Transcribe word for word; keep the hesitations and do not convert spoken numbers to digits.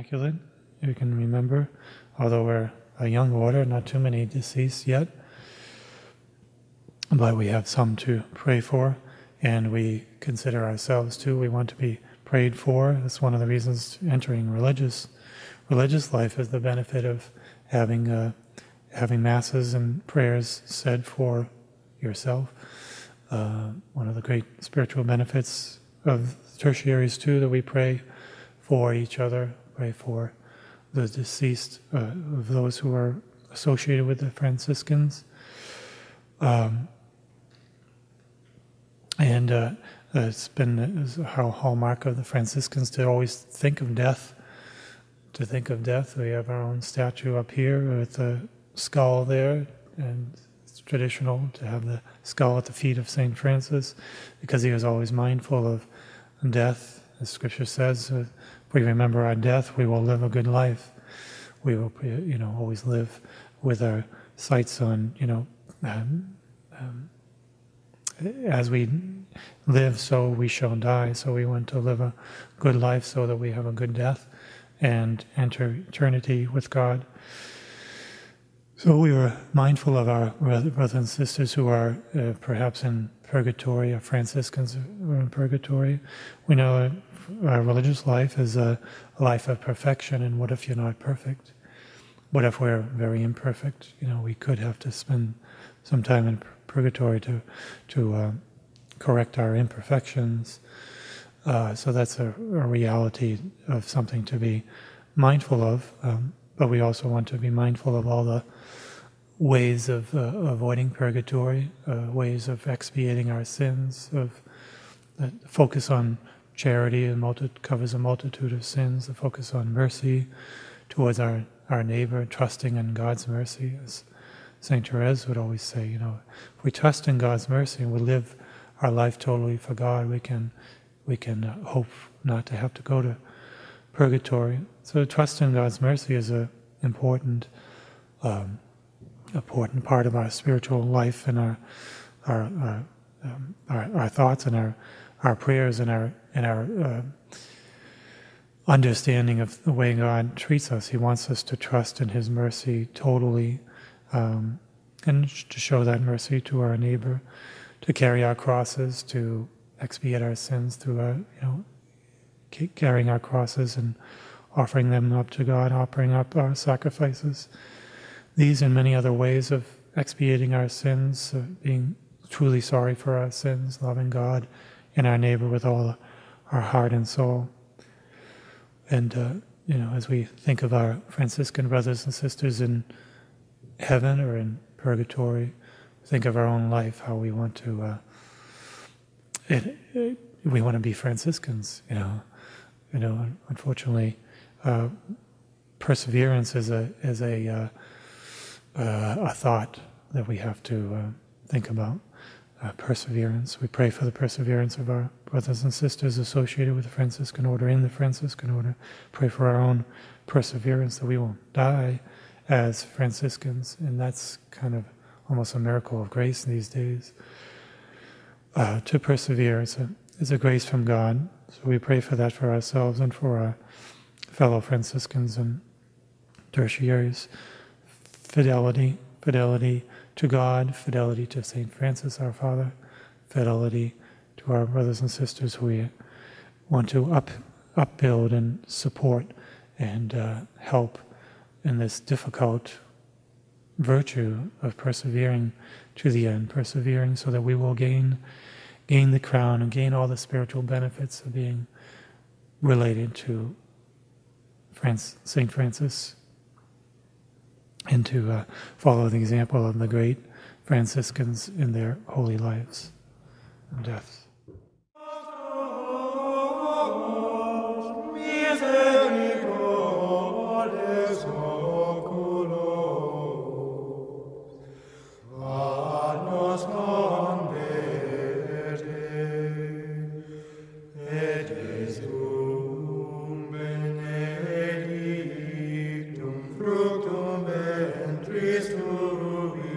Immaculate. You can remember, although we're a young order, not too many deceased yet, but we have some to pray for, and we consider ourselves too. We want to be prayed for. That's one of the reasons entering religious religious life is the benefit of having uh, having masses and prayers said for yourself. Uh, one of the great spiritual benefits of tertiaries too, that we pray for each other, pray for the deceased uh, of those who are associated with the Franciscans. Um, and uh, it's been a hallmark of the Franciscans to always think of death, to think of death. We have our own statue up here with the skull there, and it's traditional to have the skull at the feet of Saint Francis, because he was always mindful of death. As Scripture says, uh, if we remember our death, we will live a good life. We will, you know, always live with our sights on, you know, um, um, as we live, so we shall die. So we want to live a good life so that we have a good death and enter eternity with God. So we were mindful of our brothers and sisters who are uh, perhaps in purgatory, or Franciscans who are in purgatory. We know our religious life is a life of perfection, and what if you're not perfect? What if we're very imperfect? You know, we could have to spend some time in purgatory to to uh, correct our imperfections. Uh, so that's a, a reality of something to be mindful of. Um, but we also want to be mindful of all the ways of uh, avoiding purgatory, uh, ways of expiating our sins, of uh, focus on charity and multi- covers a multitude of sins, the focus on mercy towards our, our neighbor, trusting in God's mercy. As Saint Therese would always say, you know, if we trust in God's mercy and we live our life totally for God, we can we can uh, hope not to have to go to purgatory. So trust in God's mercy is a important um, important part of our spiritual life, and our our our, um, our, our thoughts and our our prayers and our and our uh, understanding of the way God treats us. He wants us to trust in His mercy totally, um, and to show that mercy to our neighbor, to carry our crosses, to expiate our sins through our, you know, carrying our crosses and offering them up to God, offering up our sacrifices. These and many other ways of expiating our sins, uh, being truly sorry for our sins, loving God and our neighbor with all our heart and soul. And, uh, you know, as we think of our Franciscan brothers and sisters in heaven or in purgatory, think of our own life, how we want to, uh, it, it, we want to be Franciscans, you know. You know, unfortunately, uh, perseverance is a is a uh, uh, a thought that we have to uh, think about. Uh, perseverance. We pray for the perseverance of our brothers and sisters associated with the Franciscan order, in the Franciscan order. Pray for our own perseverance, that we won't die as Franciscans, and that's kind of almost a miracle of grace in these days. Uh, to persevere is a, is a grace from God. So we pray for that for ourselves and for our fellow Franciscans and tertiaries. Fidelity, fidelity to God, fidelity to Saint Francis our Father, fidelity to our brothers and sisters who we want to up, upbuild and support and uh, help in this difficult virtue of persevering to the end, persevering so that we will gain gain the crown and gain all the spiritual benefits of being related to France, Saint Francis, and to uh, follow the example of the great Franciscans in their holy lives and deaths. Fructum ventris tui,